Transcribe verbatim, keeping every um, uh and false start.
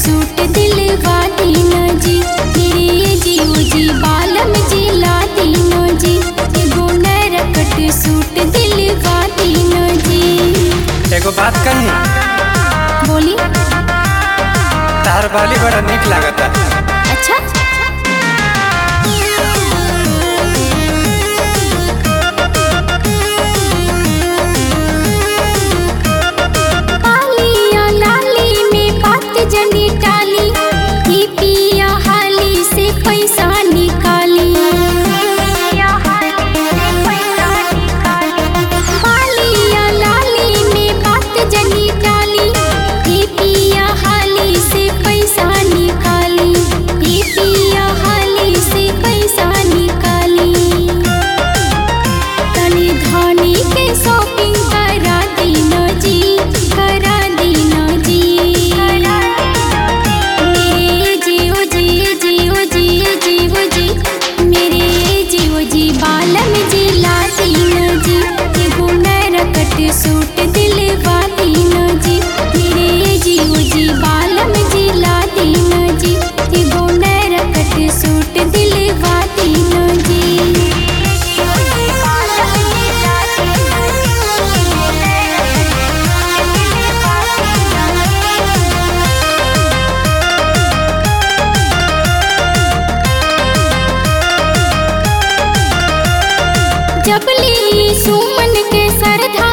Suit दिलवा दीना जी, मेरे जीव जी बालम जी ला दीना जी, एगो नरकट सूट दिलवा दीना जी। एगो बात कही, बोली। तार बाली बड़ा निक लागता। अच्छा, पालिया लाली में बात जनी टाली, ही पिया हाली से पैसा निकाली। पालिया लाली में बात जनी टाली, ही पिया हाली से पैसा निकाली, ही पिया हाली से पैसा निकाली। तनी धनी के शॉपिंग करा दीना जी, करा दीना जी, मेरे जीव जी जीव जी जीव जी, मेरे जीव जी बालम जी ला दीना जी, एगो नरकट सूट दिलवा दीना जी, मेरे जीव जी बालम जी ला दीना जी, एगो नरकट सूट दिलवा दीना जी। जबली सुमन के सरधा